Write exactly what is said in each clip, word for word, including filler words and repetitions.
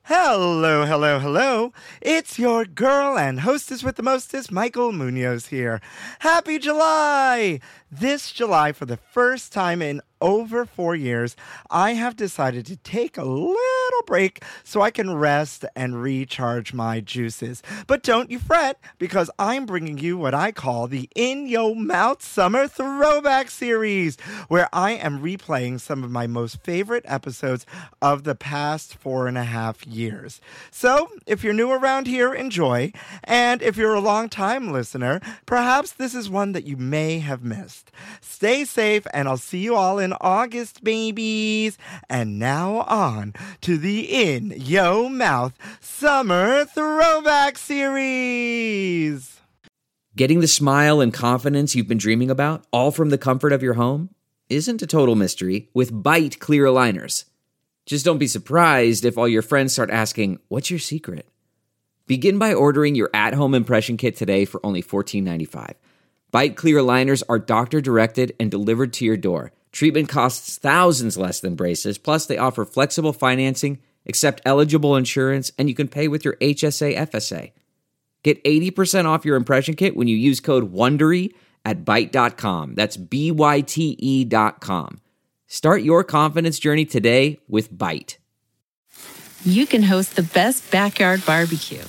Hello, hello, hello. It's your girl and hostess with the mostest, Michael Munoz here. Happy July! This July, for the first time in over four years, I have decided to take a little break so I can rest and recharge my juices. But don't you fret, because I'm bringing you what I call the In Yo Mouth Summer Throwback Series, where I am replaying some of my most favorite episodes of the past four and a half years. So, if you're new around here, enjoy. And if you're a long-time listener, perhaps this is one that you may have missed. Stay safe, and I'll see you all in August, babies. And now on to the In Yo Mouth Summer Throwback Series. Getting the smile and confidence you've been dreaming about, all from the comfort of your home, isn't a total mystery with Bite Clear Aligners. Just don't be surprised if all your friends start asking, "What's your secret?" Begin by ordering your at-home impression kit today for only fourteen ninety-five. Bite Clear Aligners are doctor-directed and delivered to your door. Treatment costs thousands less than braces, plus they offer flexible financing, accept eligible insurance, and you can pay with your H S A F S A. Get eighty percent off your impression kit when you use code WONDERY at byte dot com. That's B Y T E dot com. Start your confidence journey today with Bite. You can host the best backyard barbecue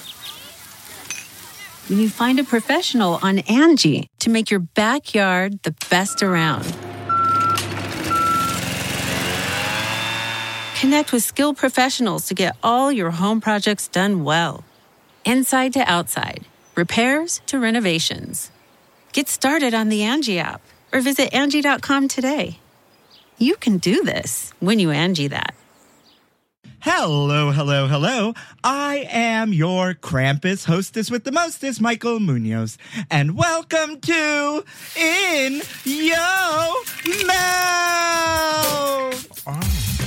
when you find a professional on Angie to make your backyard the best around. Connect with skilled professionals to get all your home projects done well. Inside to outside, repairs to renovations. Get started on the Angie app or visit Angie dot com today. You can do this when you Angie that. Hello, hello, hello. I am your Krampus hostess with the mostest, Michael Munoz. And welcome to In Yo Mouth. Oh.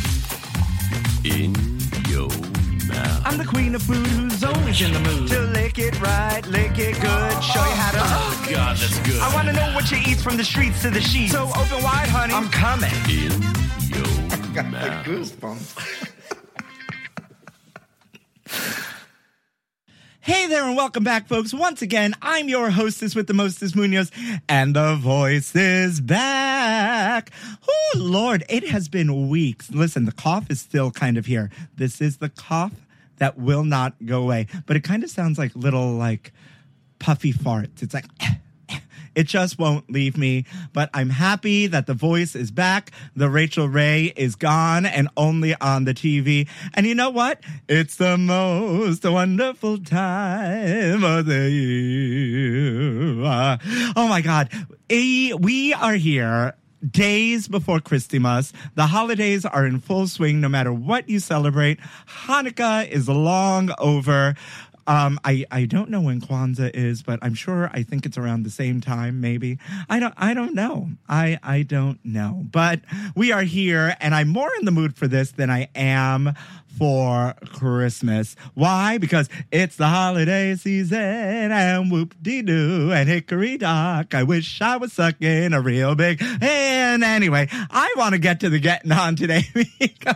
In Yo Mouth. I'm the queen of food who's always in the mood to lick it right, lick it good, show you how to. Oh, God, that's good. I want to know what you eat from the streets to the sheets. So open wide, honey. I'm coming. In Yo Got Mouth. the goosebumps. Hey there and welcome back, folks. Once again, I'm your hostess with the mostest, Munoz, and the voice is back. Oh, Lord, it has been weeks. Listen, the cough is still kind of here. This is the cough that will not go away, but it kind of sounds like little, like, puffy farts. It's like... It just won't leave me, but I'm happy that the voice is back. The Rachel Ray is gone and only on the T V. And you know what? It's the most wonderful time of the year. Uh, oh, my God. We are here days before Christmas. The holidays are in full swing no matter what you celebrate. Hanukkah is long over. Um, I, I don't know when Kwanzaa is, but I'm sure I think it's around the same time, maybe. I don't I don't know. I, I don't know. But we are here, and I'm more in the mood for this than I am for Christmas. Why? Because it's the holiday season, and whoop-de-doo, and hickory-dock. I wish I was sucking a real big... And anyway, I want to get to the getting on today because...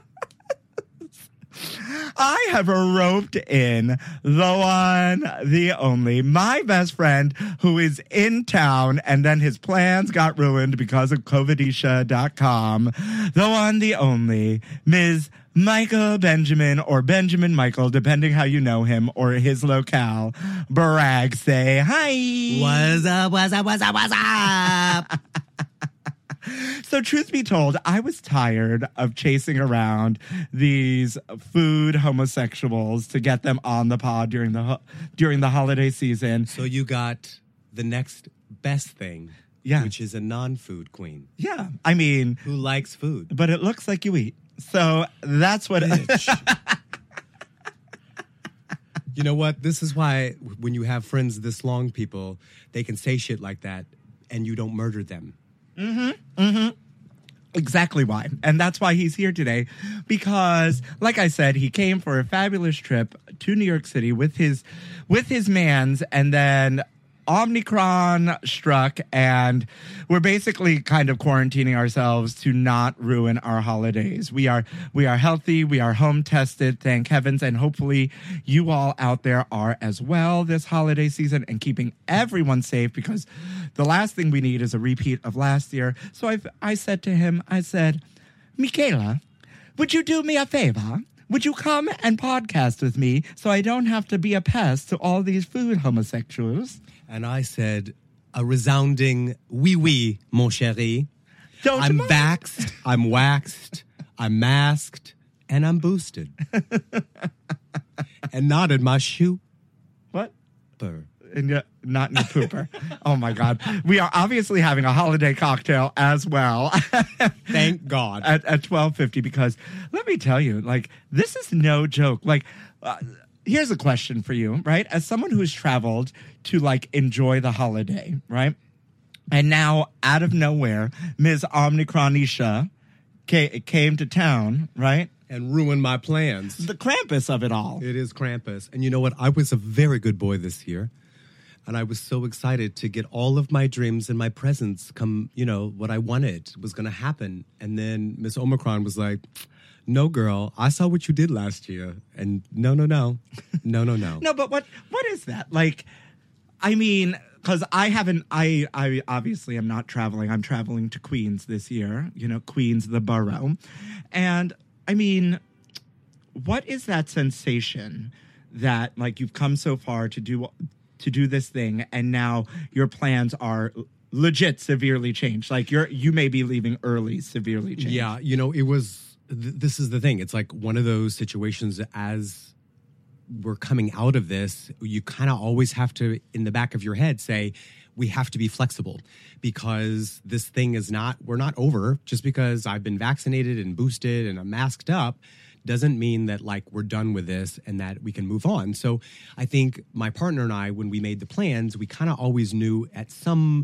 I have roped in the one, the only, my best friend who is in town, and then his plans got ruined because of covidisha dot com. The one, the only, Miz Michael Benjamin, or Benjamin Michael, depending how you know him, or his locale. Bragg, say hi. What's up, what's up, what's up, what's up? So truth be told, I was tired of chasing around these food homosexuals to get them on the pod during the ho- during the holiday season. So you got the next best thing, Yeah. which is a non-food queen Yeah, I mean, who likes food. but it looks like you eat. So that's what... Bitch. You know what? This is why when you have friends this long, people, they can say shit like that and you don't murder them. Mm-hmm, mm-hmm. Exactly why. And that's why he's here today. Because, like I said, he came for a fabulous trip to New York City with his with his mans, and then Omicron struck, and we're basically kind of quarantining ourselves to not ruin our holidays. We are we are healthy, we are home tested, thank heavens, and hopefully you all out there are as well this holiday season and keeping everyone safe, because the last thing we need is a repeat of last year. So I I said to him, I said, Michaela, would you do me a favor? Would you come and podcast with me so I don't have to be a pest to all these food homosexuals? And I said, a resounding oui, oui, mon chéri. Don't I'm you mind? vaxxed, I'm waxed, I'm masked, and I'm boosted. And not in my shoe. What? Burr. In your, not in your pooper. Oh, my God. We are obviously having a holiday cocktail as well. Thank God. At, at twelve fifty, because let me tell you, like, this is no joke. Like, uh, here's a question for you, right? As someone who's traveled to, like, enjoy the holiday, right? And now, out of nowhere, Miz Omicronisha ca- came to town, right? And ruin my plans. The Krampus of it all. It is Krampus. And you know what? I was a very good boy this year. And I was so excited to get all of my dreams and my presents come, you know, what I wanted was going to happen. And then Miss Omicron was like, no, girl, I saw what you did last year. And no, no, no. No, no, no. No, but what what is that? Like, I mean, because I haven't, I, I obviously am not traveling. I'm traveling to Queens this year, you know, Queens, the borough. And I mean, what is that sensation that, like, you've come so far to do to do this thing, and now your plans are legit severely changed? Like, you're you may be leaving early, severely changed. Yeah, you know, it was, th- this is the thing. It's like one of those situations as we're coming out of this, you kind of always have to, in the back of your head, say, we have to be flexible, because this thing is not, we're not over. Just because I've been vaccinated and boosted and I'm masked up doesn't mean that, like, we're done with this and that we can move on. So I think my partner and I, when we made the plans, we kind of always knew at some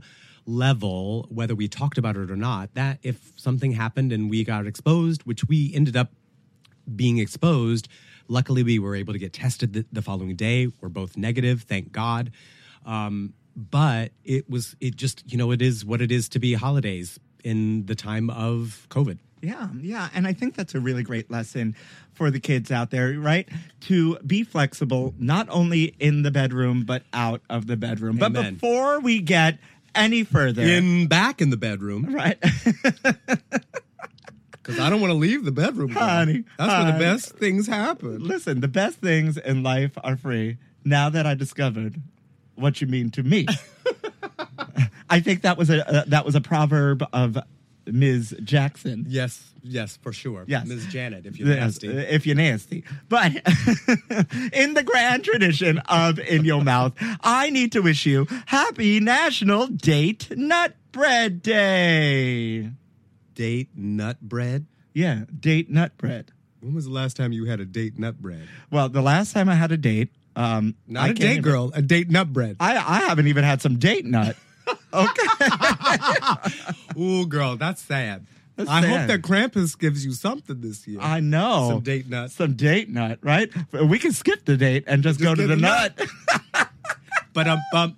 level, whether we talked about it or not, that if something happened and we got exposed, which we ended up being exposed, luckily we were able to get tested the, the following day. We're both negative, thank God. Um, but it was, it just, you know, it is what it is to be holidays in the time of COVID. Yeah, yeah. And I think that's a really great lesson for the kids out there, right? To be flexible, not only in the bedroom, but out of the bedroom. But Amen. before we get any further. In back in the bedroom. Right. Because I don't want to leave the bedroom. girl. Honey, That's where the honey. best things happen. Listen, the best things in life are free. Now that I discovered what you mean to me. I think that was a uh, that was a proverb of Miz Jackson. Yes, yes, for sure. Yes. Miz Janet, if you're Yes, nasty. if you're nasty. But in the grand tradition of In Your Mouth, I need to wish you happy National Date Nut Bread Day. Date nut bread? Yeah, date nut bread. When was the last time you had a date nut bread? Well, the last time I had a date, um, Not I a can't date even- girl, a date nut bread. I I haven't even had some date nut. Okay. Ooh, girl, that's sad. That's I sad. hope that Krampus gives you something this year. I know. Some date nuts. Some date nut, right? We can skip the date and just, go to get the the nut. But um, um,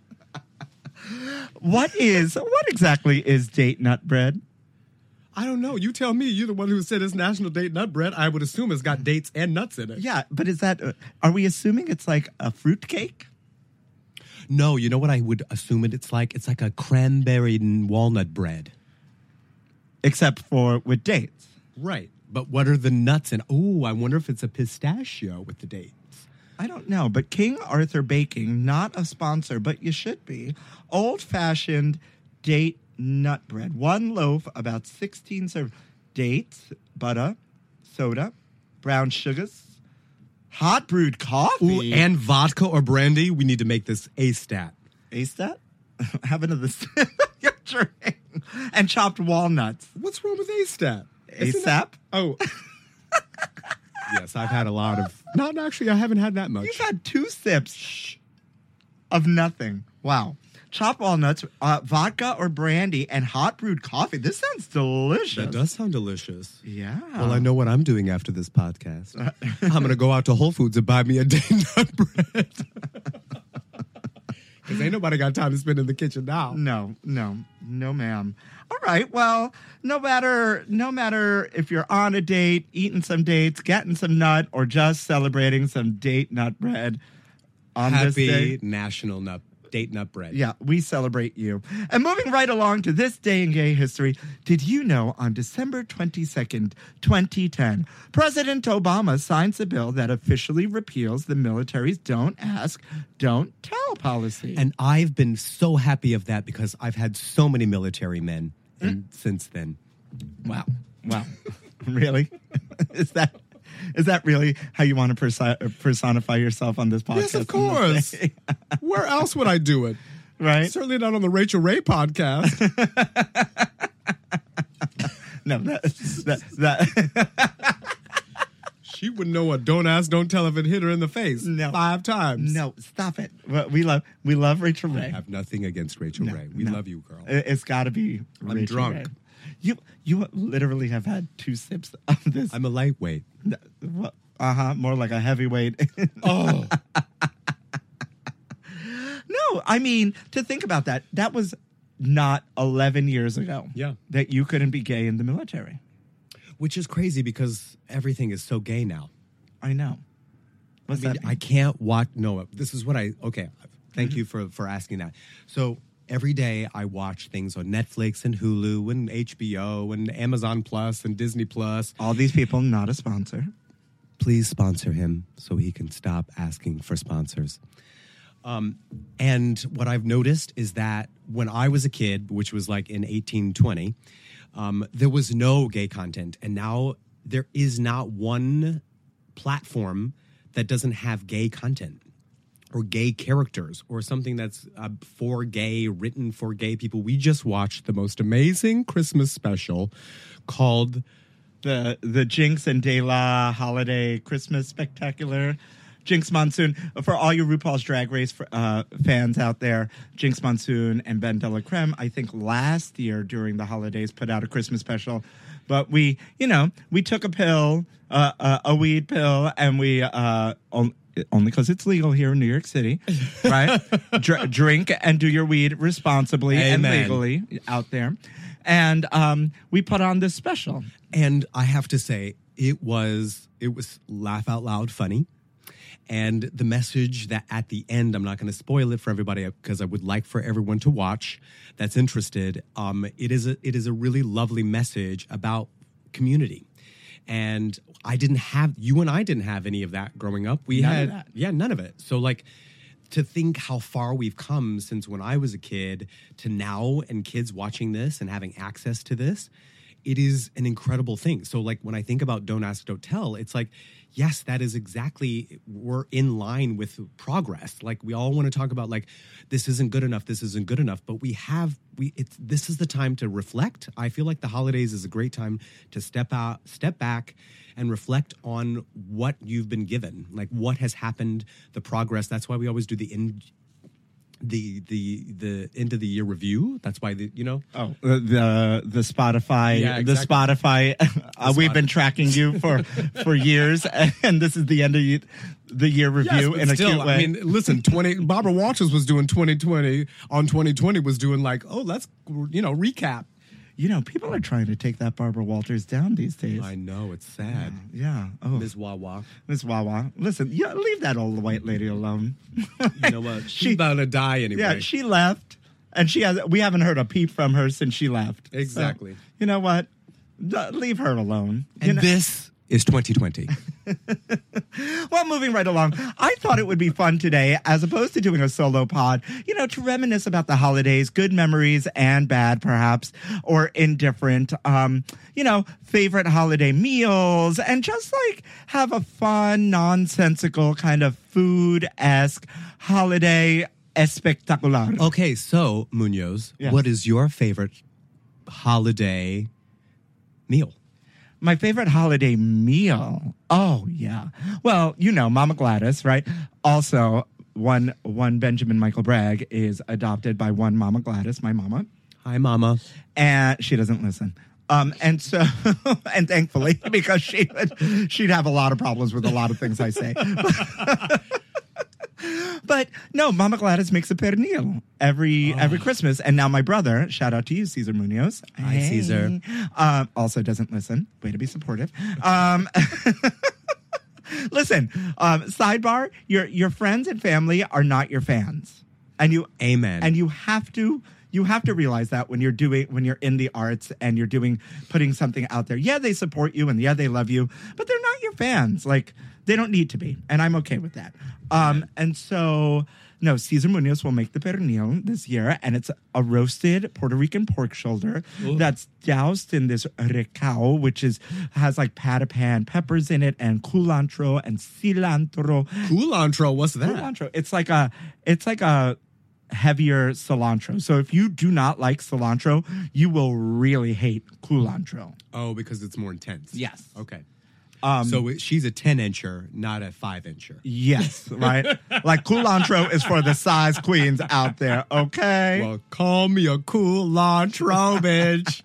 What is, what exactly is date nut bread? I don't know. You tell me. You're the one who said it's National Date Nut Bread. I would assume it's got dates and nuts in it. Yeah, but is that, uh, are we assuming it's like a fruit cake? No, you know what I would assume it it's like? It's like a cranberry and walnut bread. Except for with dates. Right. But what are the nuts in? Oh, I wonder if it's a pistachio with the dates. I don't know, but King Arthur Baking, not a sponsor, but you should be. Old-fashioned date nut bread. One loaf, about sixteen servings. Dates, butter, soda, brown sugars, hot brewed coffee. Ooh, and vodka or brandy. We need to make this A-stat. A-stat? Have another sip of your drink. And chopped walnuts. What's wrong with A-stat? Isn't ASAP? that- Oh. Yes, I've had a lot of... Not actually, I haven't had that much. You've had two sips of nothing. Wow. Chopped walnuts, uh, vodka or brandy, and hot brewed coffee. This sounds delicious. That does sound delicious. Yeah. Well, I know what I'm doing after this podcast. I'm going to go out to Whole Foods and buy me a day nut bread. Because ain't nobody got time to spend in the kitchen now. No, no, no, ma'am. All right. Well, no matter no matter if you're on a date, eating some dates, getting some nut, or just celebrating some date nut bread on this day. Happy National Nut Date Nut Bread. Yeah, we celebrate you. And moving right along to this day in gay history, did you know on December twenty-second, twenty ten, President Obama signs a bill that officially repeals the military's don't ask, don't tell policy? And I've been so happy of that because I've had so many military men in, since then. Wow. Wow. Really? Is that is that really how you want to perso- personify yourself on this podcast? Yes, of course. Where else would I do it? Right? Certainly not on the Rachel Ray podcast. No, that that that She would know what don't ask, don't tell if it hit her in the face No. five times. no, stop it. Well, We love we love Rachel I Ray. have nothing against Rachel No, Ray. We no. love you, girl. It- It's got to be I'm Rachel drunk. Ray. You you literally have had two sips of this. I'm a lightweight. Uh huh. More like a heavyweight. Oh. No, I mean, to think about that, that was not eleven years ago. Yeah. That you couldn't be gay in the military. Which is crazy because everything is so gay now. I know. What's I mean, that mean? I can't watch. No, this is what I. Okay, thank you for for asking that. So every day I watch things on Netflix and Hulu and H B O and Amazon Plus and Disney Plus. All these people, not a sponsor. Please sponsor him so he can stop asking for sponsors. Um, and what I've noticed is that when I was a kid, which was like in eighteen twenty, um, there was no gay content, and now there is not one platform that doesn't have gay content or gay characters or something that's uh, for gay, written for gay people. We just watched the most amazing Christmas special called The the Jinx and De La Holiday Christmas Spectacular. Jinx Monsoon. For all you RuPaul's Drag Race uh, fans out there, Jinx Monsoon and Ben De La Creme, I think last year during the holidays, put out a Christmas special. But we, you know, we took a pill, uh, uh, a weed pill, and we, uh, on, only because it's legal here in New York City, right? Dr- drink and do your weed responsibly and Amen. legally out there. And um, we put on this special. And I have to say, it was it was laugh out loud funny. And the message that at the end, I'm not going to spoil it for everybody because I would like for everyone to watch that's interested. Um, it is a it is a really lovely message about community. And I didn't have you and I didn't have any of that growing up. We None of had that. yeah, none of it. So like to think how far we've come since when I was a kid to now and kids watching this and having access to this, it is an incredible thing. So like when I think about Don't Ask, Don't Tell, it's like, yes, that is exactly, we're in line with progress. Like we all want to talk about like, this isn't good enough, this isn't good enough, but we have, we it's this is the time to reflect. I feel like the holidays is a great time to step out, step back and reflect on what you've been given, like what has happened, the progress. That's why we always do the in, the the the end of the year review. That's why the you know Oh, the the, the Spotify, Yeah, the exactly. Spotify. uh, we've been tracking you for for years, and this is the end of you, the year review but in a still, cute way. I mean, listen, twenty Barbara Walters was doing twenty twenty on twenty twenty was doing like, oh, let's you know recap. you know, people are trying to take that Barbara Walters down these days. I know it's sad, Yeah. Oh, Miz Wawa. Miss Wawa. Listen, yeah, leave that old white lady alone. You know what? She's She- about to die anyway. Yeah, she left, and she has. We haven't heard a peep from her since she left. So, Exactly. you know what? D- leave her alone. You and know- this is twenty twenty. Well, moving right along, I thought it would be fun today, as opposed to doing a solo pod, you know, to reminisce about the holidays, good memories and bad, perhaps, or indifferent, um, you know, favorite holiday meals, and just like have a fun, nonsensical kind of food-esque holiday espectacular. Okay, so Munoz, Yes. what is your favorite holiday meal? My favorite holiday meal. Oh, yeah. Well, you know, Mama Gladys, right? Also, one one Benjamin Michael Bragg is adopted by one Mama Gladys, my mama, Hi, Mama. and she doesn't listen. Um, and so, and thankfully, because she would, she'd have a lot of problems with a lot of things I say. But But no, Mama Gladys makes a pernil every Oh. every Christmas. And now my brother, shout out to you, Cesar Munoz. Hi, Cesar. Um, also doesn't listen. Way to be supportive. Um, listen, um, sidebar, your your friends and family are not your fans. And you Amen. And you have to you have to realize that when you're doing when you're in the arts and you're doing putting something out there. Yeah, they support you and yeah, they love you, but they're not your fans. Like they don't need to be, and I'm okay with that. Um, and so no, Cesar Munoz will make the pernil this year, and it's a roasted Puerto Rican pork shoulder that's doused in this recao, which is has like patapan peppers in it, and culantro and cilantro. Culantro, what's that? Cilantro. It's like a it's like a heavier cilantro. So if you do not like cilantro, you will really hate culantro. Oh, because it's more intense. Yes. Okay. Um, so it, she's a ten incher, not a five incher. Yes, right? Like culantro is for the size queens out there, okay? Well, call me a culantro, bitch.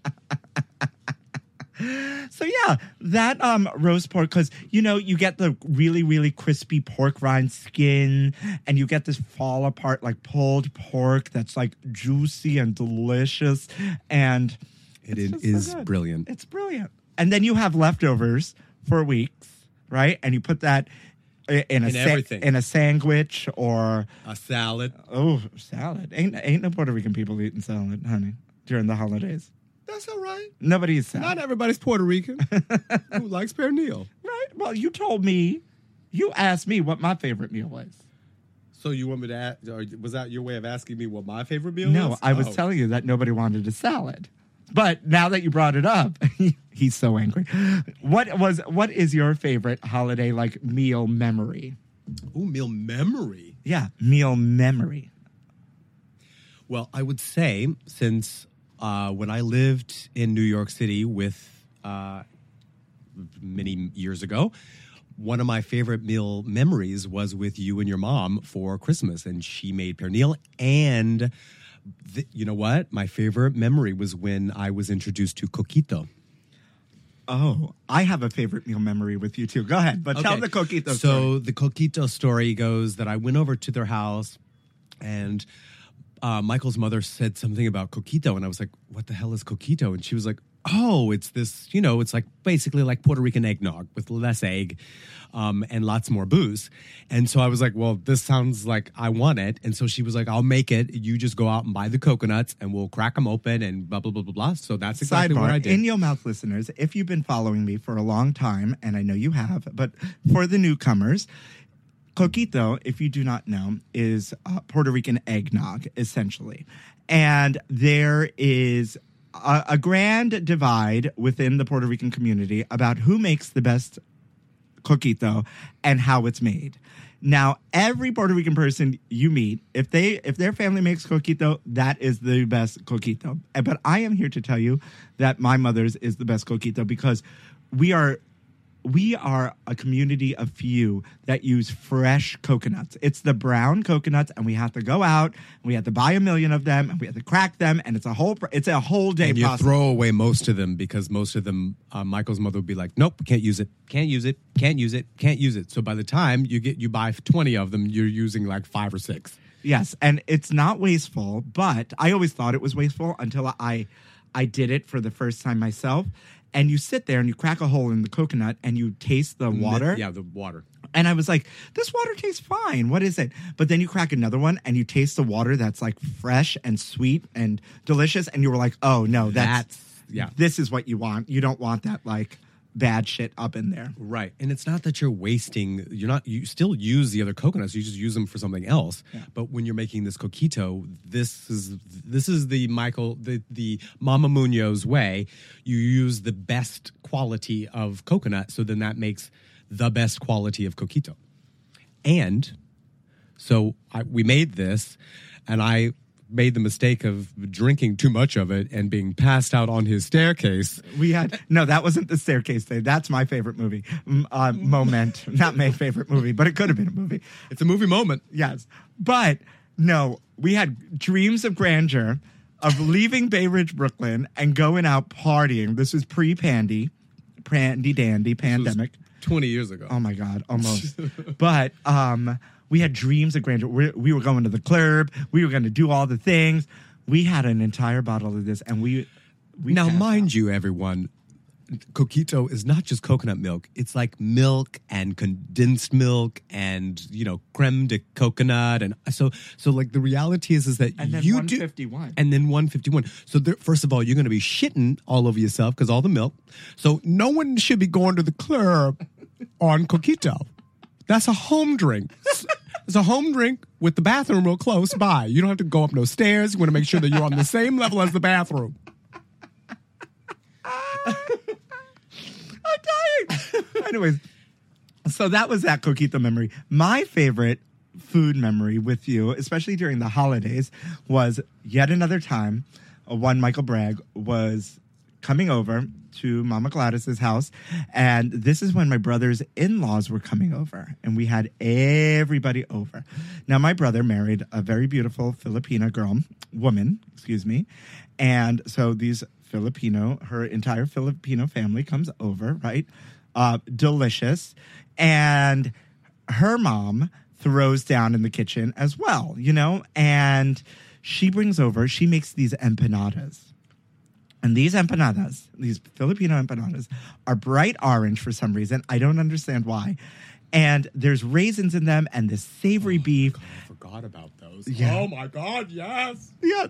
So yeah, that um roast pork, because you know you get the really really crispy pork rind skin, and you get this fall apart like pulled pork that's like juicy and delicious, and It it's is, just so is good. brilliant. It's brilliant. And then you have leftovers for weeks, right? And you put that i- in a In sa- everything. in a sandwich or A salad. oh salad. Ain't ain't no Puerto Rican people eating salad, honey, during the holidays. That's all right. Nobody eats salad. Not everybody's Puerto Rican who likes pernil. Right. Well, you told me, you asked me what my favorite meal was. So you want me to ask, or was that your way of asking me what my favorite meal No, was? I was Oh. telling you that nobody wanted a salad. But now that you brought it up, he's so angry. What was what is your favorite holiday like meal memory? Ooh, meal memory. Yeah, meal memory. Well, I would say since uh, when I lived in New York City with uh, many years ago, one of my favorite meal memories was with you and your mom for Christmas, and she made pernil. And th- you know what? My favorite memory was when I was introduced to coquito. Oh, I have a favorite meal memory with you too. Go ahead, but tell Okay. the coquito So story. the coquito story goes that I went over to their house, and uh, Michael's mother said something about coquito, and I was like, "What the hell is coquito?" And she was like, "Oh, it's this, you know, it's like basically like Puerto Rican eggnog with less egg um, and lots more booze." And so I was like, "Well, this sounds like I want it." And so she was like, "I'll make it. You just go out and buy the coconuts, and we'll crack them open and blah blah blah blah blah." So that's exactly what I Sidebar, did. in your mouth listeners, if you've been following me for a long time, and I know you have, but for the newcomers, coquito, if you do not know, is uh, Puerto Rican eggnog, essentially. And there is a, a grand divide within the Puerto Rican community about who makes the best coquito and how it's made. Now, every Puerto Rican person you meet, if they if their family makes coquito, that is the best coquito. Uh, But I am here to tell you that my mother's is the best coquito because we are we are a community of few that use fresh coconuts. It's the brown coconuts, and we have to go out and we have to buy a million of them, and we have to crack them, and it's a whole it's a whole day And you process. throw away most of them because most of them, uh, Michael's mother would be like, "Nope, can't use it, can't use it, can't use it, can't use it." So by the time you get you buy twenty of them, you're using like five or six. Yes, and it's not wasteful, but I always thought it was wasteful until I I did it for the first time myself. And you sit there and you crack a hole in the coconut and you taste the water. Yeah, the water. And I was like, this water tastes fine. What is it? But then you crack another one and you taste the water that's like fresh and sweet and delicious. And you were like, oh no, that's, That's- yeah. this is what you want. You don't want that like bad shit up in there. Right. And it's not that you're wasting, you're not, you still use the other coconuts, you just use them for something else. But when you're making this coquito, this is, this is the Michael, the, the Mama Munoz way. You use the best quality of coconut. So then that makes the best quality of coquito. And so I, we made this, and I made the mistake of drinking too much of it and being passed out on his staircase. We had no, that wasn't the staircase day. That's my favorite movie. M- Uh, moment, not my favorite movie, but it could have been a movie. It's a movie moment. Yes, but no, we had dreams of grandeur of leaving Bay Ridge, Brooklyn, and going out partying. This was pre-pandy, pandy dandy pandemic. twenty years ago. Oh my God, almost. But um, we had dreams of grandeur. We, we were going to the club. We were going to do all the things. We had an entire bottle of this, and we. we now, passed mind out. you, everyone, coquito is not just coconut milk. It's like milk and condensed milk and, you know, creme de coconut. And so, so like the reality is, is that And then you one do. fifty-one. And then one fifty-one. So there, first of all, you're going to be shitting all over yourself because all the milk. So no one should be going to the club on coquito. That's a home drink. It's a home drink with the bathroom real close by. You don't have to go up no stairs. You want to make sure that you're on the same level as the bathroom. I'm dying. Anyways, so that was that coquito memory. My favorite food memory with you, especially during the holidays, was yet another time uh, one Michael Bragg was coming over to Mama Gladys's house, and this is when my brother's in-laws were coming over, and we had everybody over. Now, my brother married a very beautiful Filipina girl, woman, excuse me, and so these Filipino, her entire Filipino family comes over, right? Uh, delicious. And her mom throws down in the kitchen as well, you know? And she brings over, she makes these empanadas. And these empanadas, these Filipino empanadas, are bright orange for some reason. I don't understand why. And there's raisins in them and this savory Oh, beef. God, I forgot about those. Yeah. Oh, my God, yes. Yeah.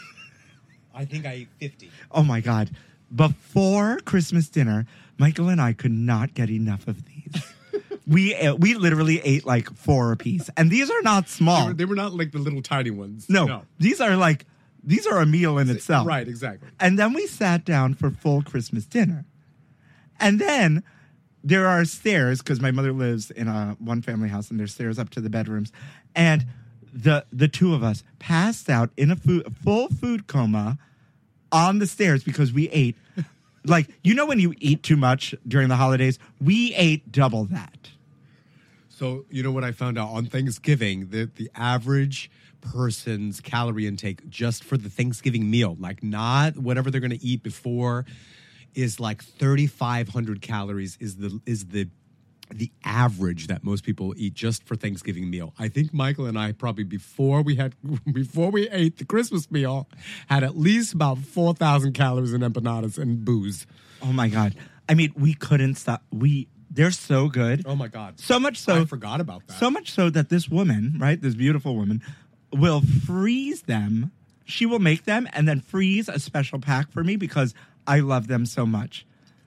I think I ate fifty. Oh my God. Before Christmas dinner, Michael and I could not get enough of these. we uh, we literally ate like four apiece. And these are not They small. were, they were not like the little tiny ones. no, these are like, these are a meal in itself. Right, exactly. And then we sat down for full Christmas dinner. And then there are stairs, because my mother lives in a one family house, and there's stairs up to the bedrooms. And the the two of us passed out in a, food, a full food coma on the stairs because we ate. Like, you know when you eat too much during the holidays? We ate double that. So, you know what I found out on Thanksgiving? That the average person's calorie intake just for the Thanksgiving meal, like not whatever they're going to eat before, is like thirty-five hundred calories is the is the the average that most people eat just for Thanksgiving meal. I think Michael and I probably before we had before we ate the Christmas meal had at least about four thousand calories in empanadas and booze. Oh my God. I mean, we couldn't stop. We They're so good. Oh my God. So much so. I forgot about that. So much so that this woman, right, this beautiful woman, will freeze them. She will make them and then freeze a special pack for me because I love them so much.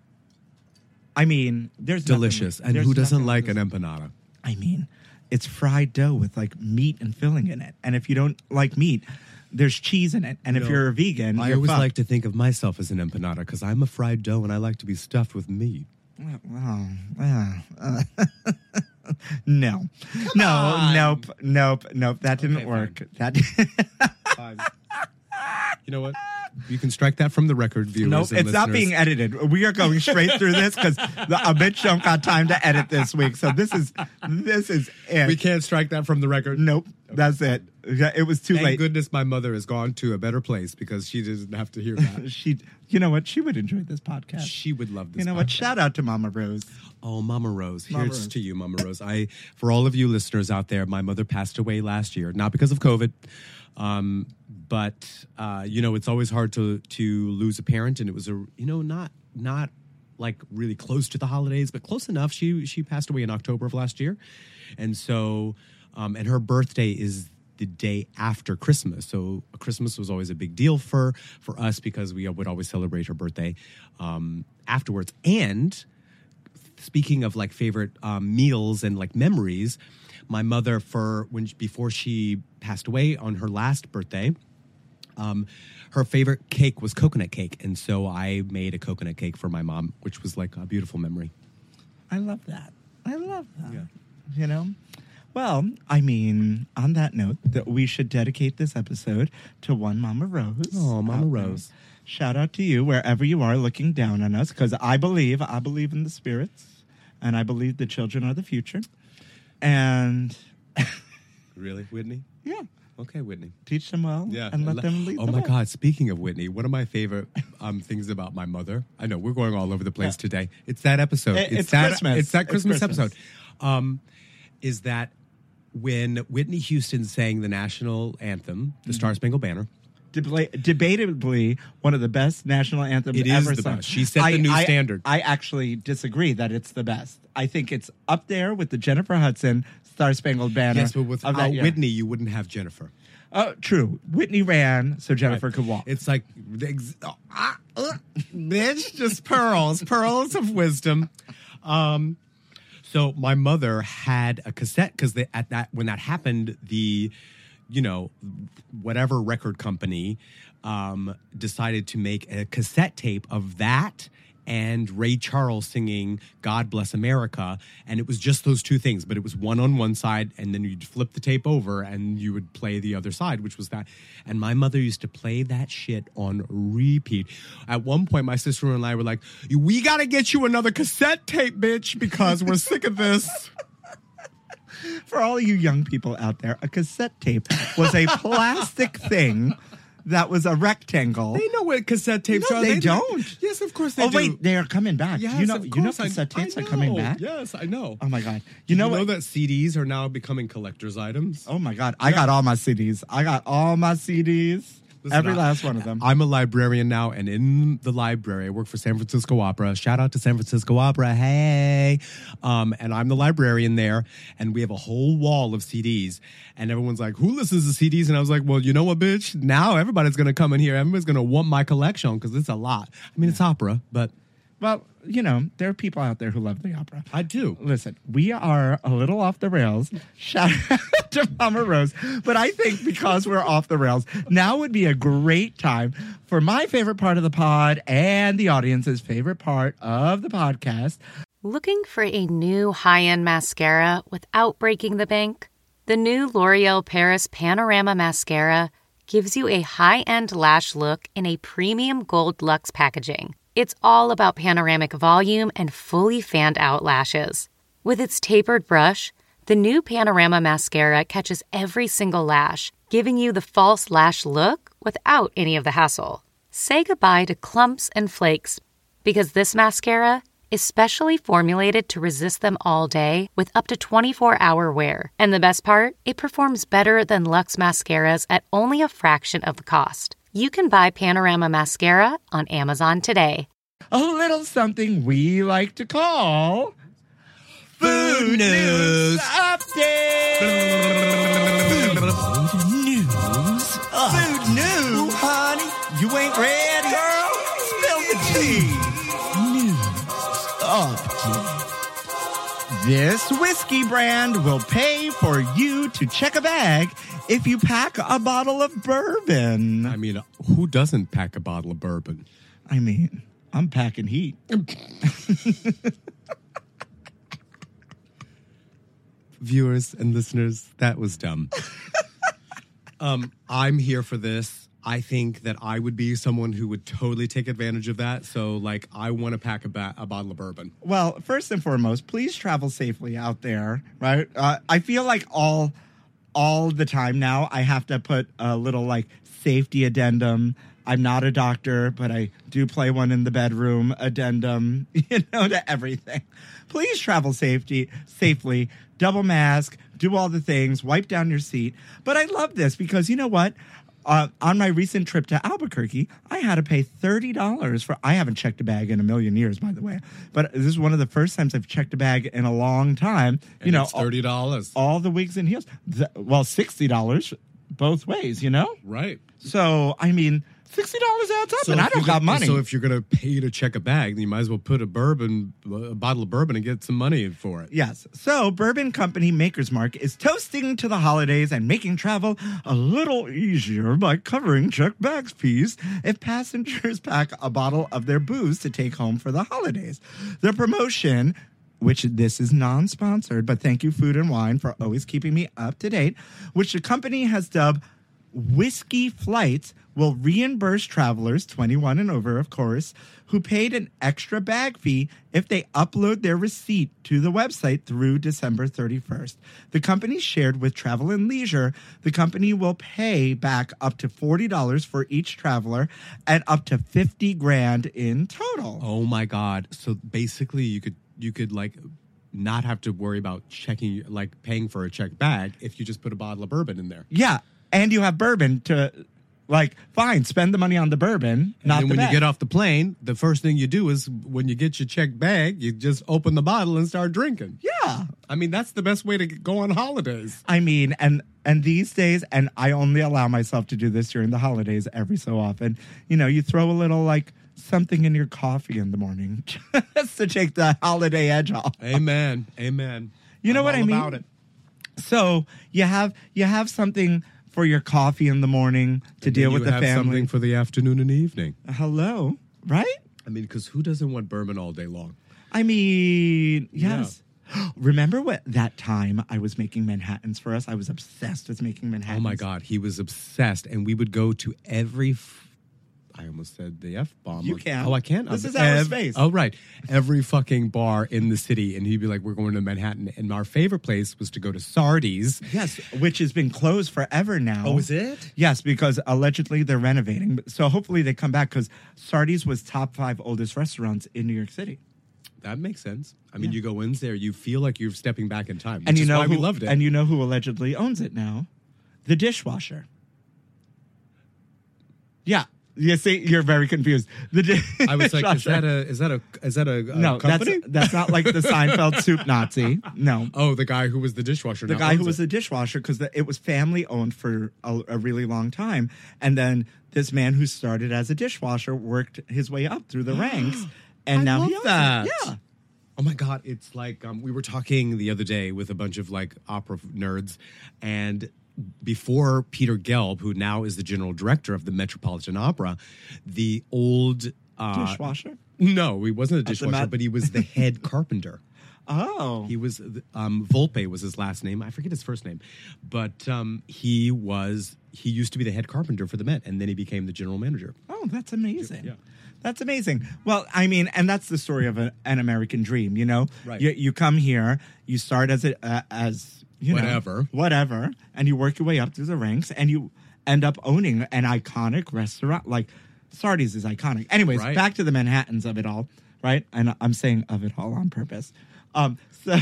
I mean, there's nothing- delicious. And there's who doesn't nothing like this- an empanada? I mean, it's fried dough with like meat and filling in it. And if you don't like meat, there's cheese in it. And if No. you're a vegan, I you're always fucked. like to think of myself as an empanada because I'm a fried dough and I like to be stuffed with meat. Oh, uh, uh, no, no, on. nope, nope, nope. That didn't Okay, work. That You know what? You can strike that from the record, viewers. nope. and It's not listeners. being edited. We are going straight through this because a bitch don't got time to edit this week. So this is this is it. We can't strike that from the record. Nope. That's it. Yeah, it was too Thank late. goodness my mother has gone to a better place because she doesn't have to hear that. She, you know what? She would enjoy this podcast. She would love this. you know what? podcast. Shout out to Mama Rose. Oh, Mama Rose. Mama Here's Rose. to you, Mama Rose. I, for all of you listeners out there, my mother passed away last year, not because of COVID, um, but uh, you know, it's always hard to to lose a parent, and it was a you know not not like really close to the holidays, but close enough. She she passed away in October of last year, and so um, and her birthday is the day after Christmas. So Christmas was always a big deal for for us because we would always celebrate her birthday um, afterwards. And speaking of like favorite um, meals and like memories, my mother for when before she passed away on her last birthday, um, her favorite cake was coconut cake, and so I made a coconut cake for my mom, which was like a beautiful memory. I love that. I love that. Yeah. You know? Well, I mean, on that note, that we should dedicate this episode to one Mama Rose. Oh, Mama out there. Rose. Shout out to you wherever you are looking down on us, because I believe, I believe in the spirits, and I believe the children are the future. And Really, Whitney? yeah, Okay, Whitney. Teach them well Yeah. and let them lead Oh the my way. God. Speaking of Whitney, one of my favorite um, things about my mother. I know we're going all over the place Yeah. today. It's that episode. It- it's that, Christmas. It's that It's Christmas, Christmas. episode. Um, is that when Whitney Houston sang the national anthem, the Star Spangled Banner? Debla- debatably one of the best national anthems It is ever the sung. best. She set the I- new I- standard. I actually disagree that it's the best. I think it's up there with the Jennifer Hudson Star Spangled Banner. Yes, but of without that year. Whitney, you wouldn't have Jennifer. Oh, true. Whitney ran so Jennifer Right. could walk. It's like, the ex- oh, ah, uh, bitch, just pearls, pearls of wisdom. Um, so my mother had a cassette because at that when that happened, the, you know, whatever record company um, decided to make a cassette tape of that and Ray Charles singing God Bless America. And it was just those two things, but it was one on one side, and then you'd flip the tape over and you would play the other side, which was that. And my mother used to play that shit on repeat. At one point, my sister and I were like, we got to get you another cassette tape, bitch, because we're sick of this. For all you young people out there, a cassette tape was a plastic thing that was a rectangle. They know what cassette tapes No, are. they don't. Yes, of course they Oh, do. wait, they are coming back. Yes, you know, of you know course I- cassette tapes I are coming know. back? Yes, I know. Oh, my God. You You know know, what? that C Ds are now becoming collector's items? Oh, my God. I got all my C Ds. I got all my C Ds. Listen, Every I- last one of them. I'm a librarian now, and in the library, I work for San Francisco Opera. Shout out to San Francisco Opera, hey! Um, and I'm the librarian there, and we have a whole wall of C Ds. And everyone's like, "Who listens to C Ds?" And I was like, "Well, you know what, bitch? Now everybody's gonna come in here. Everybody's gonna want my collection because it's a lot. I mean, it's opera, but Well, you know, there are people out there who love the opera. I do." Listen, we are a little off the rails. Shout out to Mama Rose. But I think because we're off the rails, now would be a great time for my favorite part of the pod and the audience's favorite part of the podcast. Looking for a new high-end mascara without breaking the bank? The new L'Oreal Paris Panorama Mascara gives you a high-end lash look in a premium gold luxe packaging. It's all about panoramic volume and fully fanned-out lashes. With its tapered brush, the new Panorama Mascara catches every single lash, giving you the false lash look without any of the hassle. Say goodbye to clumps and flakes, because this mascara is specially formulated to resist them all day with up to twenty-four hour wear. And the best part? It performs better than Luxe mascaras at only a fraction of the cost. You can buy Panorama Mascara on Amazon today. A little something we like to call Food News Update. Food News. Food News, honey. You ain't ready, girl. Spill the tea. News Update. This whiskey brand will pay for you to check a bag if you pack a bottle of bourbon. I mean, who doesn't pack a bottle of bourbon? I mean, I'm packing heat. Viewers and listeners, that was dumb. um, I'm here for this. I think that I would be someone who would totally take advantage of that. So, like, I want to pack a, ba- a bottle of bourbon. Well, first and foremost, please travel safely out there, right? Uh, I feel like all all the time now I have to put a little like safety addendum. I'm not a doctor, but I do play one in the bedroom addendum, you know, to everything. Please travel safety safely, double mask, do all the things, wipe down your seat. But I love this because you know what? Uh, on my recent trip to Albuquerque, I had to pay thirty dollars for, I haven't checked a bag in a million years, by the way, but this is one of the first times I've checked a bag in a long time. You And know, it's thirty dollars. all, all the wigs and heels. The, well, sixty dollars both ways, you know? Right. So, I mean, sixty dollars adds up, and if I don't you're got gonna- money. So if you're going to pay to check a bag, then you might as well put a bourbon, a bottle of bourbon and get some money for it. Yes. So, Bourbon Company Maker's Mark is toasting to the holidays and making travel a little easier by covering checked bags fees if passengers pack a bottle of their booze to take home for the holidays. The promotion, which this is non-sponsored, but thank you, Food and Wine, for always keeping me up to date, which the company has dubbed Whiskey Flights will reimburse travelers, twenty-one and over, of course, who paid an extra bag fee if they upload their receipt to the website through December thirty-first. The company shared with Travel and Leisure, the company will pay back up to forty dollars for each traveler and up to fifty grand in total. Oh my God. So basically you could, you could like not have to worry about checking, like paying for a checked bag if you just put a bottle of bourbon in there. Yeah. And you have bourbon to, like, fine, spend the money on the bourbon, And not then the when bag. you get off the plane, the first thing you do is when you get your checked bag, you just open the bottle and start drinking. Yeah. I mean, that's the best way to go on holidays. I mean, and and these days, and I only allow myself to do this during the holidays every so often, you know, you throw a little, like, something in your coffee in the morning just to take the holiday edge off. Amen. Amen. You know I'm what all I mean? about it. So you have you have something for your coffee in the morning to And deal then with you the have family. something for the afternoon and evening. Hello, right? I mean, because who doesn't want bourbon all day long? I mean, yes. Remember what that time I was making Manhattans for us? I was obsessed with making Manhattans. Oh my God, he was obsessed, and we would go to every. F- I almost said the F bomb. You can. Oh, I can't. This Um, is our space. Oh, right. Every fucking bar in the city, and he'd be like, "We're going to Manhattan," and our favorite place was to go to Sardi's. Yes, which has been closed forever now. Oh, is it? Yes, because allegedly they're renovating. So hopefully they come back because Sardi's was top five oldest restaurants in New York City. That makes sense. I mean, you go in there, you feel like you're stepping back in time, which And you is know why who we loved it. And you know who allegedly owns it now? The dishwasher. Yeah. You see, you're very confused. The di- I was like, is dishwasher. that a is that a is that a, a no? company? That's that's not like the Seinfeld soup Nazi. No, Oh, the guy who was the dishwasher. the now guy who owns was it. the dishwasher because it was family owned for a, a really long time, and then this man who started as a dishwasher worked his way up through the ranks, and I now love he owns that. it. Yeah. Oh my God, it's like um, we were talking the other day with a bunch of like opera nerds, and before Peter Gelb, who now is the general director of the Metropolitan Opera, the old uh, Dishwasher? No, he wasn't a the dishwasher, Met- but he was the head carpenter. Oh. He was um, Volpe was his last name. I forget his first name, but um, he was he used to be the head carpenter for the Met, and then he became the general manager. Oh, that's amazing. Yeah. That's amazing. Well, I mean, and that's the story of a, an American dream, you know? Right. You, you come here, you start as a, uh, as, you know, Whatever. whatever, and you work your way up through the ranks, and you end up owning an iconic restaurant. Like, Sardi's is iconic. Anyways, Right. back to the Manhattans of it all, right? And I'm saying of it all on purpose. Um, so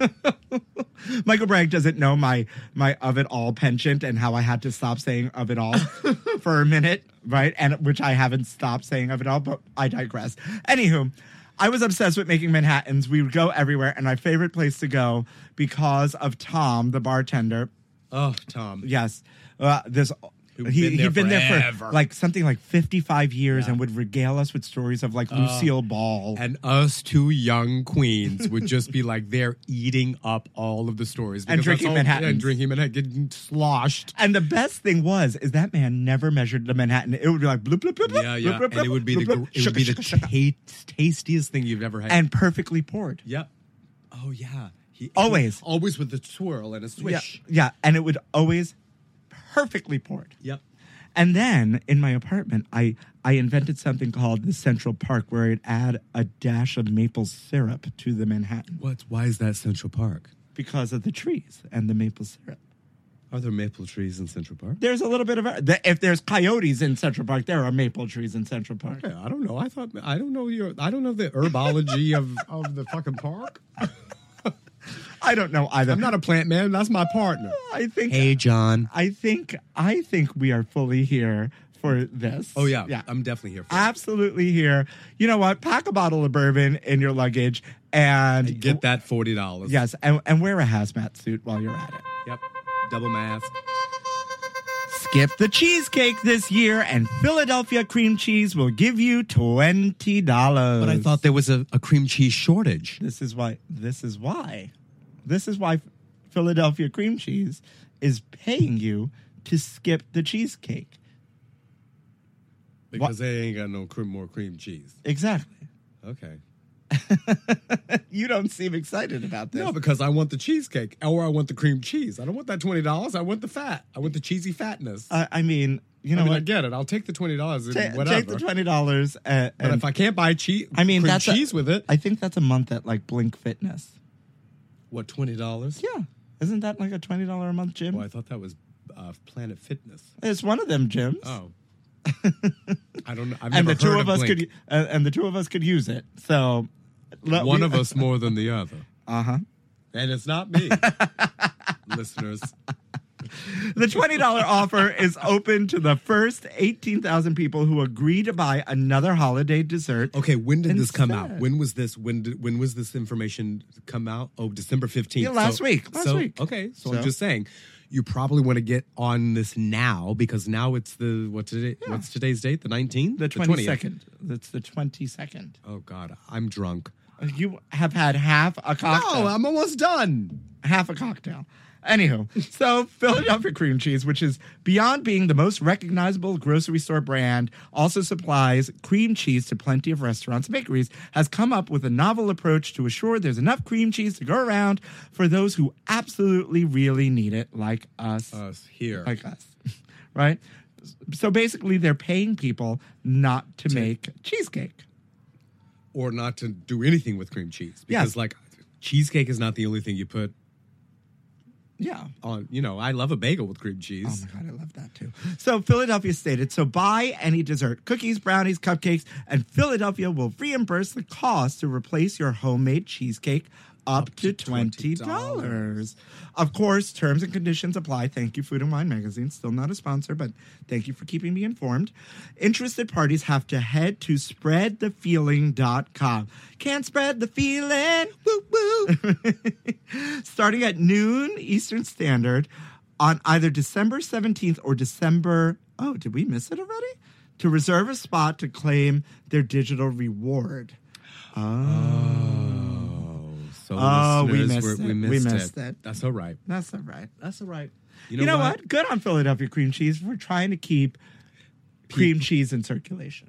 Michael Bragg doesn't know my my of it all penchant and how I had to stop saying of it all for a minute, right? And which I haven't stopped saying of it all, but I digress. Anywho, I was obsessed with making Manhattans. We would go everywhere, and my favorite place to go because of Tom, the bartender. Oh, Tom. Yes, uh, this. Who'd He, been there he'd been there forever. for like something like fifty-five years Yeah. and would regale us with stories of like Lucille Ball. And us two young queens would just be like there eating up all of the stories. And because that's drinking all- Manhattans. And drinking Manhattan, getting sloshed. And the best thing was, is that man never measured the Manhattan. It would be like bloop, bloop, bloop, bloop, Yeah, yeah. bloop, bloop, And it would be the bloop, bloop, gr- it would be the shaka, shaka, shaka. ta- tastiest thing you've ever had. And perfectly poured. yep. Oh yeah. He, Always. always with a swirl and a swish. Yeah, yeah, and it would always perfectly poured. Yep. And then in my apartment, I, I invented something called the Central Park where I'd add a dash of maple syrup to the Manhattan What? Why is that Central Park? because of the trees and the maple syrup. Are there maple trees in Central Park? There's a little bit of a, if there's coyotes in Central Park, there are maple trees in Central Park. Okay, I don't know. I thought I don't know your I don't know the herbology of, of the fucking park. I don't know either. I'm not a plant man. That's my partner. I think. Hey, John. I think. I think we are fully here for this. Oh yeah, yeah. I'm definitely here for it. Absolutely here. You know what? Pack a bottle of bourbon in your luggage and Get that forty dollars. Yes, and, and wear a hazmat suit while you're at it. Yep. Double mask. Skip the cheesecake this year, and Philadelphia cream cheese will give you twenty dollars. But I thought there was a, a cream cheese shortage. this is why. This is why. This is why Philadelphia cream cheese is paying you to skip the cheesecake. Because they ain't got no cream, more cream cheese. Exactly. Okay. You don't seem excited about this. No, because I want the cheesecake or I want the cream cheese. I don't want that twenty dollars. I want the fat. I want the cheesy fatness. Uh, I mean, you know I mean, what? I get it. I'll take the twenty dollars and Ta- whatever. Take the twenty dollars. And, but if I can't buy cheese, I mean, cream that's a- cheese with it, I think that's a month at like Blink Fitness. what, twenty dollars? Yeah, isn't that like a twenty dollar a month gym? Oh, I thought that was uh, Planet Fitness. It's one of them gyms. Oh. I don't know. I've and never the two heard of us Blink. could uh, and the two of us could use it. So let- One we- of us more than the other. Uh huh. And it's not me. Listeners. The twenty dollar offer is open to the first eighteen thousand people who agree to buy another holiday dessert. Okay, when did this come out? Instead. When was this? When did, when was this information come out? Oh, December fifteenth. Yeah, last week. Last so, week. Okay, so, So- I'm just saying, you probably want to get on this now because now it's the what today? What's today's date? The nineteenth. The twenty second. That's the twenty second. Oh God, I'm drunk. You have had half a cocktail. No, I'm almost done. half a cocktail. Anywho, so Philadelphia Cream Cheese, which is beyond being the most recognizable grocery store brand, also supplies cream cheese to plenty of restaurants and bakeries, has come up with a novel approach to assure there's enough cream cheese to go around for those who absolutely really need it, like us. Us here. Like us, right? So basically, they're paying people not to make cheesecake. Or not to do anything with cream cheese Yes. because, like, cheesecake is not the only thing you put Yeah. on. You know, I love a bagel with cream cheese. Oh my God, I love that too. So Philadelphia stated, so buy any dessert, cookies, brownies, cupcakes, and Philadelphia will reimburse the cost to replace your homemade cheesecake up, Up to to twenty dollars. Of course, terms and conditions apply. Thank you, Food and Wine Magazine. Still not a sponsor, but thank you for keeping me informed. Interested parties have to head to spread the feeling dot com. Can't spread the feeling. Woo woo. Starting at noon Eastern Standard on either December seventeenth or December. Oh, did we miss it already? To reserve a spot to claim their digital reward. So Oh, we listeners, missed we're- it. we We missed, missed it. it. That's all right. That's all right. That's all right. You You know, know, what? Good on Philadelphia cream cheese for trying to keep cream cheese in circulation.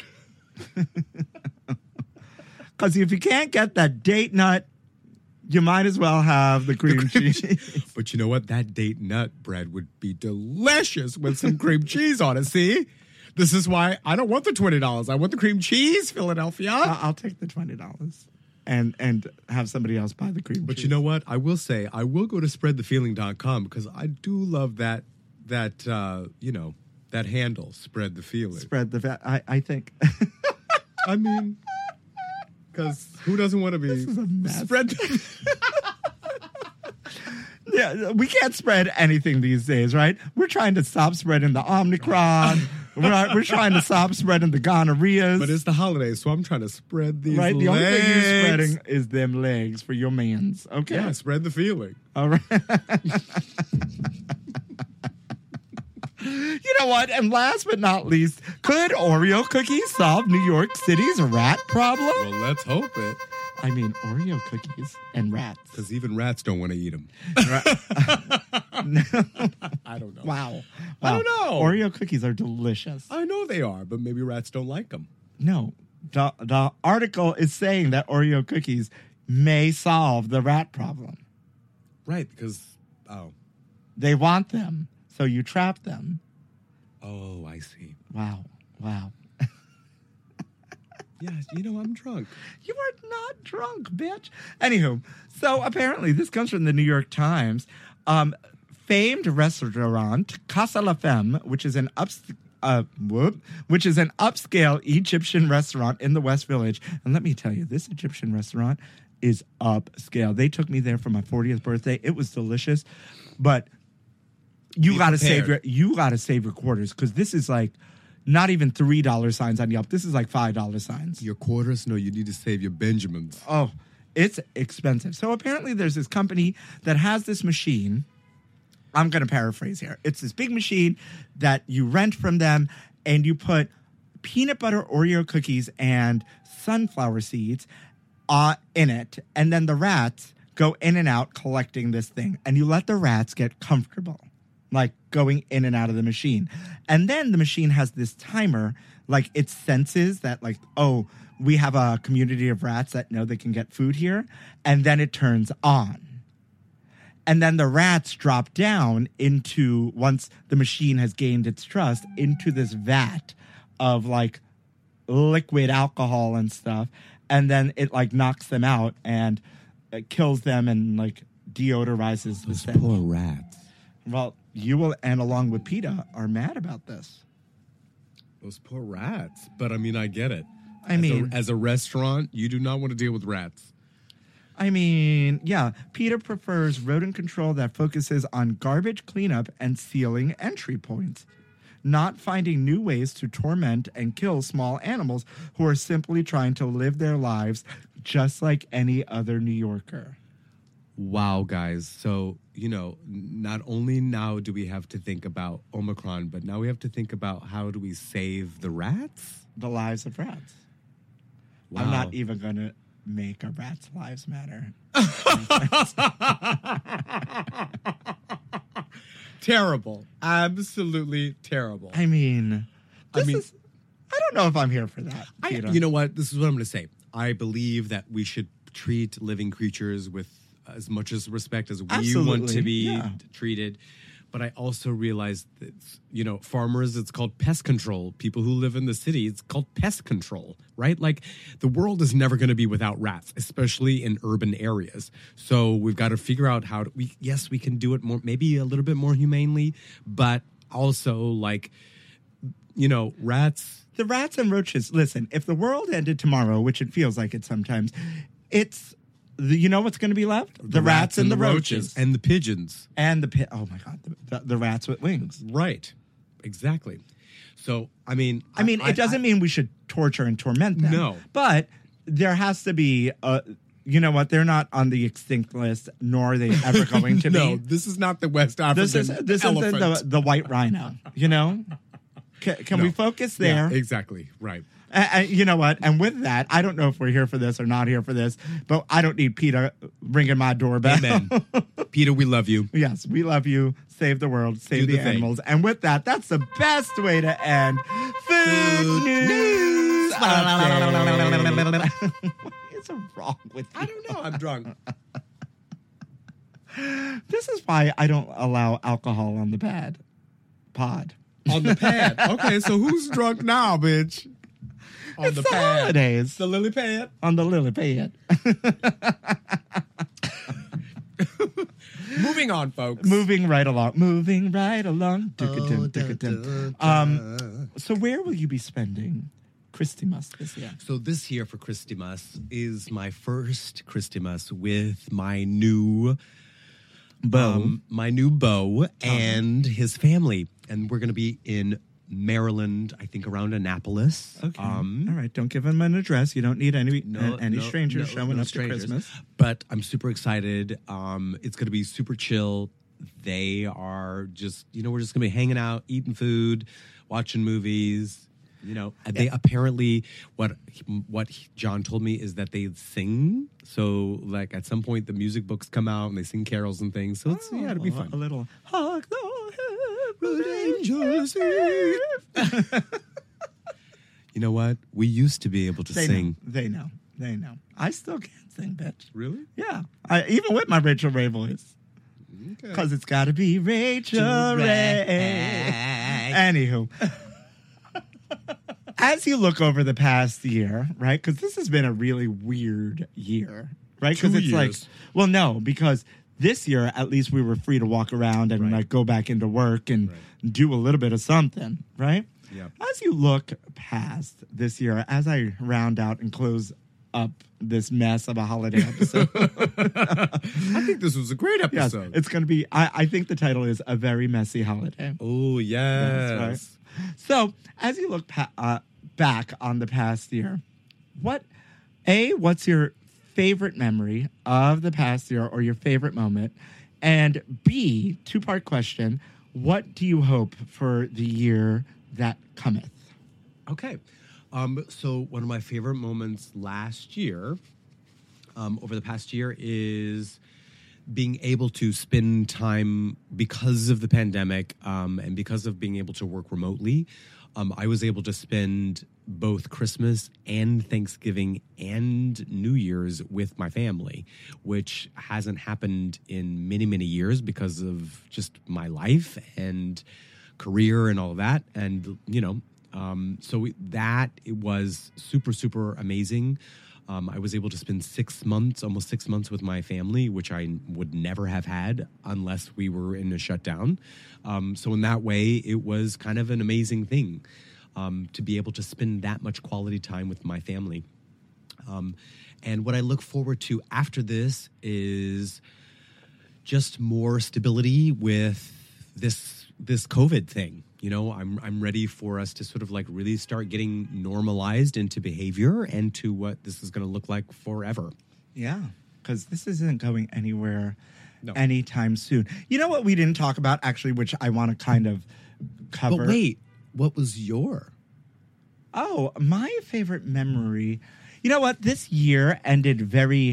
Because if you can't get that date nut, you might as well have the cream cheese. But you know what? That date nut bread would be delicious with some cream cheese on it. See? This is why I don't want the twenty dollars. I want the cream cheese, Philadelphia. I- I'll take the twenty dollars and and have somebody else buy the cream But cheese. you know what? I will say I will go to spread the feeling dot com because I do love that that uh, you know, that handle, Spread the Feeling. Spread the fat. I, I think. I mean, because who doesn't want to be is a mess. spread the Yeah, we can't spread anything these days, right? We're trying to stop spreading the Omicron. we're, we're trying to stop spreading the gonorrheas. But it's the holidays, so I'm trying to spread these right? The only thing you're legs. spreading is them legs for your mans. Okay. Yeah, spread the feeling. All right. You know what? And last but not least, could Oreo cookies solve New York City's rat problem? Well, let's hope it. I mean, Oreo cookies and rats. Because even rats don't want to eat them. I don't know. Wow. I Wow. don't know. Oreo cookies are delicious. I know they are, but maybe rats don't like them. No, the, the article is saying that Oreo cookies may solve the rat problem. Right, because, oh. They want them, so you trap them. Oh, I see. Wow. Wow. Yeah, you know, I'm drunk. You are not drunk, bitch. Anywho, so apparently this comes from the New York Times. Um, famed restaurant Casa La Femme, which is an ups, uh, whoop, which is an upscale Egyptian restaurant in the West Village. And let me tell you, this Egyptian restaurant is upscale. They took me there for my fortieth birthday. It was delicious, but you Be got to save your prepared. you got to save your quarters because this is like not even three dollar signs on Yelp. This is like five dollar signs. Your quarters? No, you need to save your Benjamins. Oh, it's expensive. So apparently there's this company that has this machine. I'm going to paraphrase here. It's this big machine that you rent from them and you put peanut butter Oreo cookies and sunflower seeds uh, in it. And then the rats go in and out collecting this thing. And you let the rats get comfortable. Like going in and out of the machine. And then the machine has this timer, like it senses that like, oh, we have a community of rats that know they can get food here. And then it turns on. And then the rats drop down into, once the machine has gained its trust, into this vat of like liquid alcohol and stuff. And then it like knocks them out and it kills them and like deodorizes the Those scent. poor rats. Well, you will, and along with PETA, are mad about this. Those poor rats. But I mean, I get it. I As mean- a, as a restaurant, you do not want to deal with rats. I mean, yeah, PETA prefers rodent control that focuses on garbage cleanup and sealing entry points, not finding new ways to torment and kill small animals who are simply trying to live their lives just like any other New Yorker. Wow, guys. So, you know, n- not only now do we have to think about Omicron, but now we have to think about how do we save the rats? The lives of rats. I'm Wow. not even going to make a rat's lives matter. Terrible. Absolutely terrible. I mean, I this mean- is, I don't know if I'm here for that. I, PETA. you know what? This is what I'm going to say. I believe that we should treat living creatures with as much as respect as we want Absolutely, to be yeah. treated. But I also realize that, you know, farmers, it's called pest control. People who live in the city, it's called pest control, right? Like the world is never going to be without rats, especially in urban areas. So we've got to figure out how to, we, yes, we can do it more, maybe a little bit more humanely, but also like, you know, rats. The rats and roaches, listen, if the world ended tomorrow, which it feels like it sometimes, it's, the, you know what's going to be left? The, rats, and the roaches. And the pigeons. And the pit. Oh my God, the, the, the rats with wings. Right. Exactly. So, I mean, I mean, it doesn't mean we should torture and torment them. No. But there has to be, a, you know what? They're not on the extinct list, nor are they ever going to no, be. this is not the West African This is this elephant. isn't the, the white rhino, you know? Can, can No. we focus there? Yeah, exactly. Right. Uh, uh, you know what? And with that, I don't know if we're here for this or not here for this, but I don't need PETA ringing my doorbell. Amen. Peter, we love you. Yes, we love you. Save the world. Save Do the, the thing. animals. And with that, that's the best way to end Food News. What is wrong with you? I don't know. I'm drunk. This is why I don't allow alcohol on the pad. Pod. On the pad. Okay, so who's drunk now, bitch? On It's the the pad. holidays. The lily pad. On the lily pad. Moving on, folks. Moving right along. Moving right along. Dooka-dum, dooka-dum. Um, so where will you be spending Christmas this year? So this year for Christmas is my first Christmas with my new Beau. um, my new beau and his family, and we're going to be in Maryland, I think around Annapolis. Okay. Um, All right. Don't give him an address. You don't need any No, uh, any no, strangers no, showing no up strangers. to Christmas. But I'm super excited. Um, it's going to be super chill. They are just, you know, we're just going to be hanging out, eating food, watching movies. You know, and they apparently what what John told me is that they sing. So, like at some point, the music books come out and they sing carols and things. So it's yeah, it'll be Oh, fun. A little. Hark the herald angels sing. You know what? We used to be able to They sing. know. They know. They know. I still can't sing, bitch. Really? Yeah. I, even with my Rachel Ray voice. Because it's got to be Rachel Ray. Anywho. As you look over the past year, right? Because this has been a really weird year, right? Because Two it's like, years. well, no, because this year at least we were free to walk around and Right. like go back into work and do a little bit of something, right? Yeah. As you look past this year, as I round out and close up this mess of a holiday episode, I think this was a great yes, episode. it's going to be. I, I think the title is "A Very Messy Holiday." oh yes. That's right. So, as you look pa- uh, back on the past year, what, A, what's your favorite memory of the past year or your favorite moment? And B, two-part question, what do you hope for the year that cometh? Okay. Um, so one of my favorite moments last year, um, over the past year, is being able to spend time because of the pandemic um, and because of being able to work remotely, um, I was able to spend both Christmas and Thanksgiving and New Year's with my family, which hasn't happened in many, many years because of just my life and career and all of that. And, you know, um, so that it was super, super amazing. Um, I was able to spend six months, almost six months with my family, which I would never have had unless we were in a shutdown. Um, so in that way, it was kind of an amazing thing um, to be able to spend that much quality time with my family. Um, and what I look forward to after this is just more stability with this this COVID thing. You know, I'm I'm ready for us to sort of like really start getting normalized into behavior and to what this is going to look like forever. Yeah, because this isn't going anywhere No. anytime soon. You know what we didn't talk about, actually, which I want to kind of cover? But wait, what was your? Oh, my favorite memory. You know what? This year ended very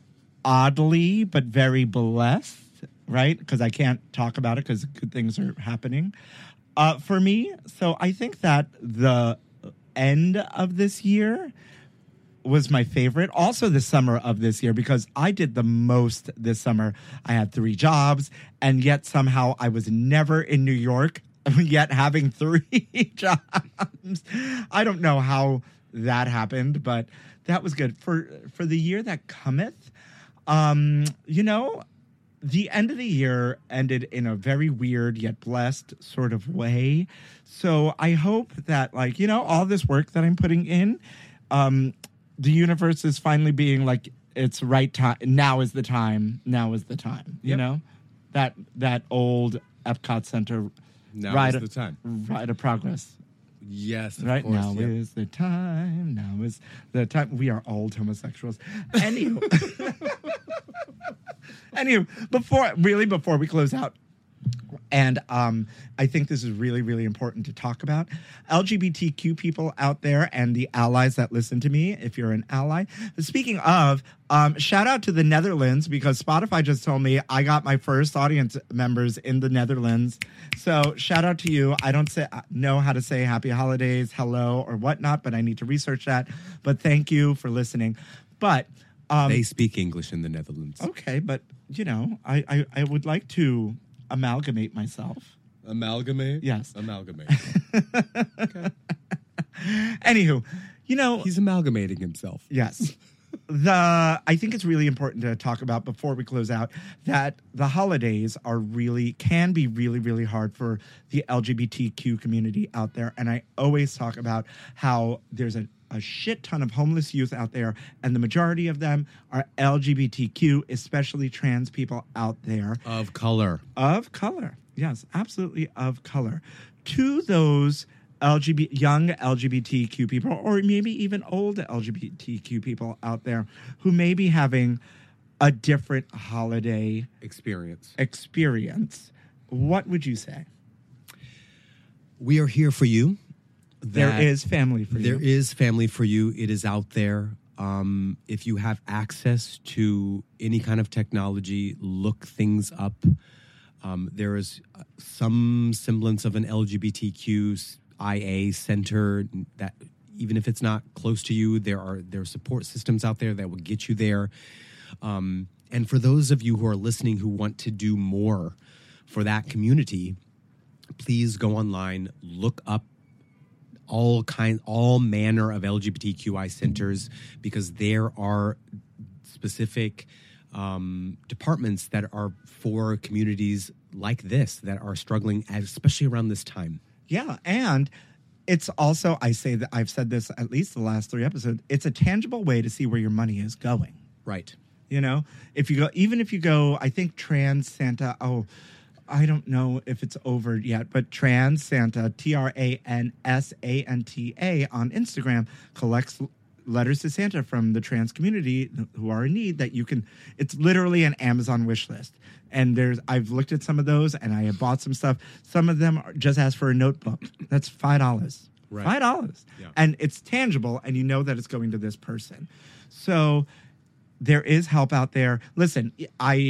oddly, but very blessed, right? Because I can't talk about it because good things are happening. Uh, for me, so I think that the end of this year was my favorite. Also the summer of this year, because I did the most this summer. I had three jobs, and yet somehow I was never in New York, yet having three jobs. I don't know how that happened, but that was good. For, for the year that cometh, um, you know, the end of the year ended in a very weird yet blessed sort of way. So I hope that, like, you know, all this work that I'm putting in, um, the universe is finally being like, it's right time. Now is the time. Now is the time. You Yep. know, that that old Epcot Center. Now rite is of- the time. Rite of progress. Yes, of Right course, now yep. is the time. Now is the time. We are old homosexuals. Anywho, anywho, before really before we close out, and um, I think this is really really important to talk about L G B T Q people out there and the allies that listen to me. If you're an ally, speaking of, um, shout out to the Netherlands, because Spotify just told me I got my first audience members in the Netherlands. So shout out to you. I don't say, know how to say happy holidays, hello, or whatnot, but I need to research that. But thank you for listening. But um, They speak English in the Netherlands. okay, but you know, I, I, I would like to amalgamate myself. Amalgamate? Yes. Amalgamate. Anywho, you know, He's amalgamating himself. yes. The I think it's really important to talk about before we close out that the holidays are really can be really really hard for the L G B T Q community out there, and I always talk about how there's a a shit ton of homeless youth out there, and the majority of them are L G B T Q, especially trans people out there. Of color. Of color. Yes, absolutely of color. To those L G B T, young L G B T Q people, or maybe even old L G B T Q people out there who may be having a different holiday Experience. experience, what would you say? We are here for you. There That- is family for There you. is family for you. It is out there. Um, if you have access to any kind of technology, look things up. Um, there is uh, some semblance of an L G B T Q I A center that, even if it's not close to you, there are there are support systems out there that will get you there. Um, and for those of you who are listening who want to do more for that community, please go online, look up all kind, all manner of L G B T Q I centers, because there are specific um, departments that are for communities like this that are struggling, especially around this time. Yeah, and it's also, I say that I've said this at least the last three episodes, it's a tangible way to see where your money is going. Right. You know, if you go, even if you go, I think Trans Santa, oh, I don't know if it's over yet, but Trans Santa, T R A N S A N T A on Instagram, collects letters to Santa from the trans community who are in need that you can, it's literally an Amazon wish list. And there's, I've looked at some of those and I have bought some stuff. Some of them are just ask for a notebook. That's five dollars. Right. five dollars. Yeah. And it's tangible and you know that it's going to this person. So there is help out there. Listen, I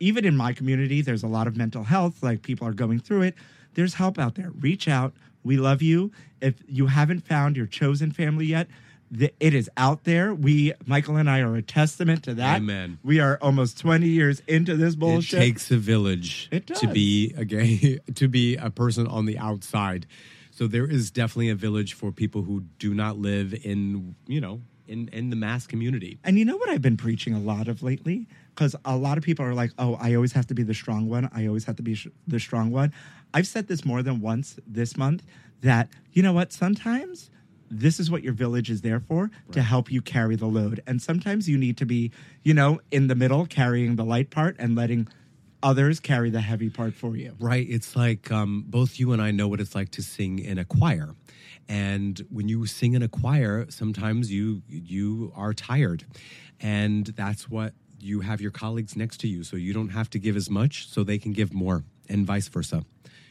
even in my community, there's a lot of mental health, like people are going through it. There's help out there. Reach out. We love you. If you haven't found your chosen family yet, the, it is out there. We, Michael and I, are a testament to that. Amen. We are almost twenty years into this bullshit. It takes a village It does. to be a gay, to be a person on the outside. So there is definitely a village for people who do not live in, you know, in, in the mass community. And you know what I've been preaching a lot of lately? Because a lot of people are like, oh, I always have to be the strong one. I always have to be sh- the strong one. I've said this more than once this month that, you know what, sometimes this is what your village is there for, right. to help you carry the load. And sometimes you need to be, you know, in the middle, carrying the light part and letting others carry the heavy part for you. Right. It's like um, both you and I know what it's like to sing in a choir. And when you sing in a choir, sometimes you you are tired. And that's what you have your colleagues next to you. So you don't have to give as much, so they can give more, and vice versa.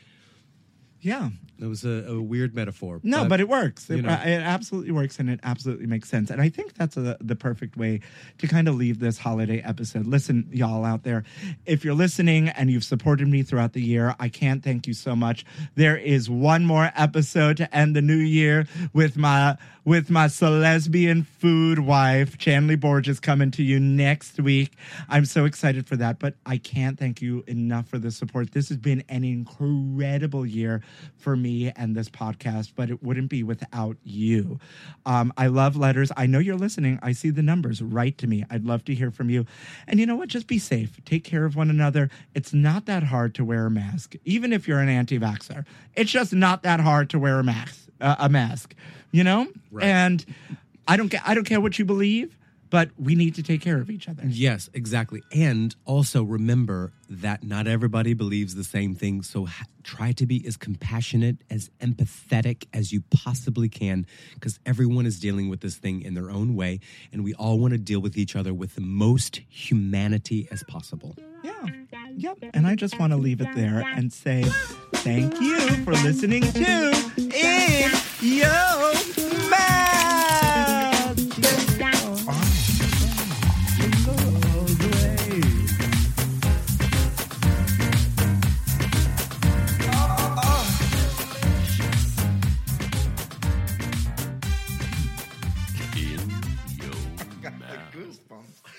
Yeah. That was a, a weird metaphor. No, but, but it works. It, you know. it absolutely works, and it absolutely makes sense. And I think that's a, the perfect way to kind of leave this holiday episode. Listen, y'all out there, if you're listening and you've supported me throughout the year, I can't thank you so much. There is one more episode to end the new year with my with my lesbian food wife, Chanley Borges, coming to you next week. I'm so excited for that, but I can't thank you enough for the support. This has been an incredible year for me and this podcast, but it wouldn't be without you. Um, I love letters. I know you're listening. I see the numbers. Write to me. I'd love to hear from you. And you know what? Just be safe. Take care of one another. It's not that hard to wear a mask, even if you're an anti-vaxxer. It's just not that hard to wear a mask. Uh, a mask, you know. Right. And I don't care. I don't care what you believe, but we need to take care of each other. Yes, exactly. And also remember that not everybody believes the same thing. So ha- try to be as compassionate, as empathetic as you possibly can, because everyone is dealing with this thing in their own way. And we all want to deal with each other with the most humanity as possible. Yeah. Yep. And I just want to leave it there and say thank you for listening to In Yo Mouth. In your mouth. Goosebumps.